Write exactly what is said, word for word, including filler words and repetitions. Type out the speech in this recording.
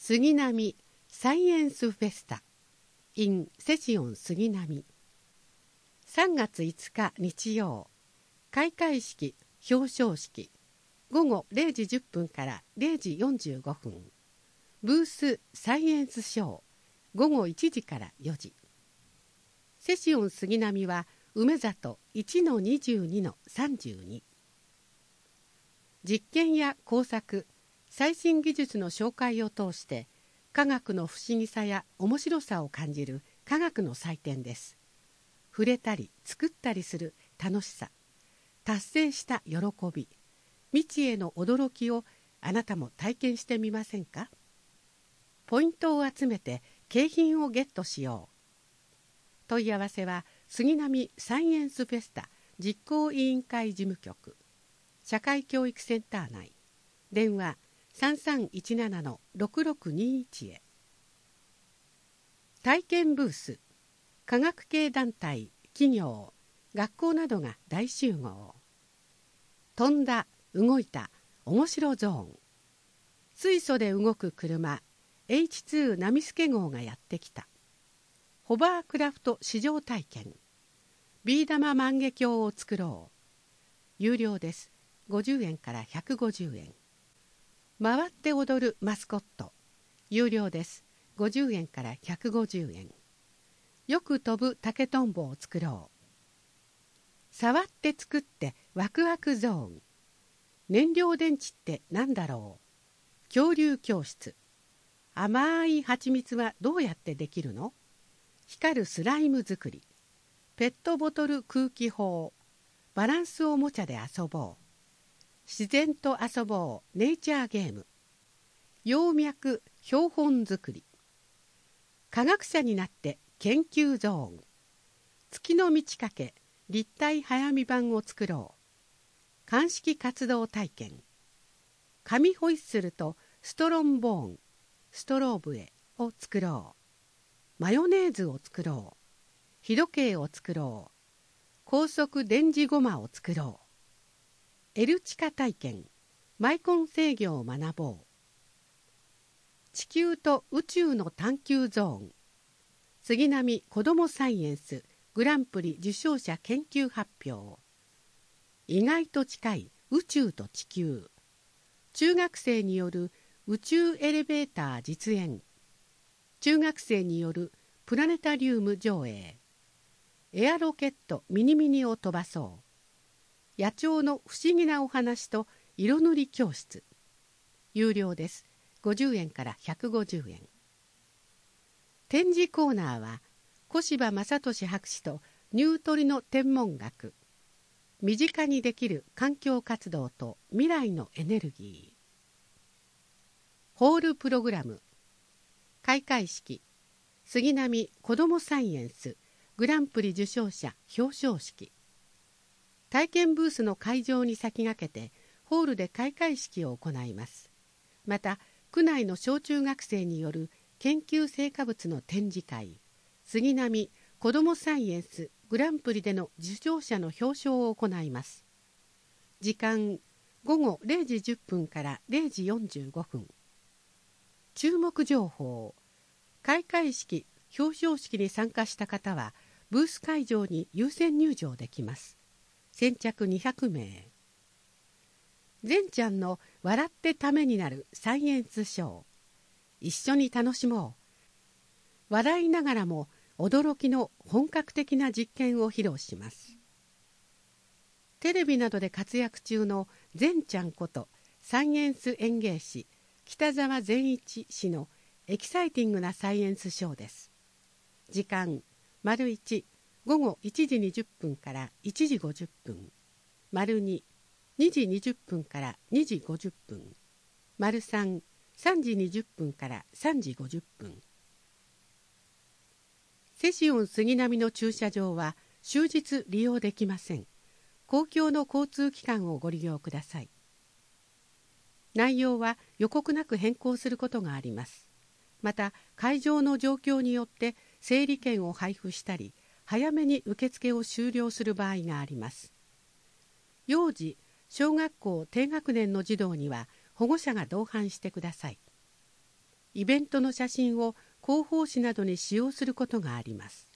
杉並サイエンスフェスタ in セシオン杉並。さんがついつか日曜、開会式表彰式ごごれいじじゅっぷんかられいじよんじゅうごふん、ブースサイエンスショーごごいちじからよじ。セシオン杉並は梅里 いちのにじゅうにのさんじゅうに。実験や工作、最新技術の紹介を通して科学の不思議さや面白さを感じる科学の祭典です。触れたり作ったりする楽しさ、達成した喜び、未知への驚きをあなたも体験してみませんか？ポイントを集めて景品をゲットしよう。問い合わせは杉並サイエンスフェスタ実行委員会事務局社会教育センター内、電話さんさんいちななのろくろくにいちへ。体験ブース、科学系団体、企業、学校などが大集合。飛んだ、動いた、面白ゾーン。水素で動く車、エイチツー ナミスケ号がやってきた。ホバークラフト試乗体験。ビー玉万華鏡を作ろう。有料です。ごじゅうえんからひゃくごじゅうえん。回って踊るマスコット。有料です。ごじゅうえんからひゃくごじゅうえん。よく飛ぶ竹とんぼを作ろう。触って作ってワクワクゾーン。燃料電池って何だろう。恐竜教室。甘い蜂蜜はどうやってできるの？光るスライム作り。ペットボトル空気砲。バランスおもちゃで遊ぼう。自然と遊ぼうネイチャーゲーム。葉脈標本作り。科学者になって研究ゾーン。月の満ち欠け立体早見版を作ろう。鑑識活動体験。紙ホイッスルとストロンボーンストローブへを作ろう。マヨネーズを作ろう。日時計を作ろう。高速電磁ゴマを作ろう。エルチカ体験。マイコン制御を学ぼう。地球と宇宙の探求ゾーン。杉並子どもサイエンスグランプリ受賞者研究発表。意外と近い宇宙と地球。中学生による宇宙エレベーター実演。中学生によるプラネタリウム上映。エアロケットミニミニを飛ばそう。野鳥の不思議なお話と色塗り教室。有料です。ごじゅうえんからひゃくごじゅうえん。展示コーナーは小柴正俊博士とニュートリノ天文学。身近にできる環境活動と未来のエネルギー。ホールプログラム。開会式。杉並子どもサイエンスグランプリ受賞者表彰式。体験ブースの会場に先駆けてホールで開会式を行います。また区内の小中学生による研究成果物の展示会、杉並子どもサイエンスグランプリでの受賞者の表彰を行います。時間ごごれいじじゅっぷんかられいじよんじゅうごふん。注目情報。開会式表彰式に参加した方はブース会場に優先入場できます。先着にひゃくめい。善ちゃんの笑ってためになるサイエンスショー。一緒に楽しもう。笑いながらも驚きの本格的な実験を披露します。テレビなどで活躍中の善ちゃんことサイエンス園芸士北澤善一氏のエキサイティングなサイエンスショーです。時間丸いちごごいちじにじゅっぷんからいちじごじゅっぷん、丸ににじにじゅっぷんからにじごじゅっぷん、丸さんさんじにじゅっぷんからさんじごじゅっぷん。セシオン杉並の駐車場は終日利用できません。公共の交通機関をご利用ください。内容は予告なく変更することがあります。また会場の状況によって整理券を配布したり早めに受付を終了する場合があります。幼児、小学校低学年の児童には保護者が同伴してください。 イベントの写真を広報誌などに使用することがあります。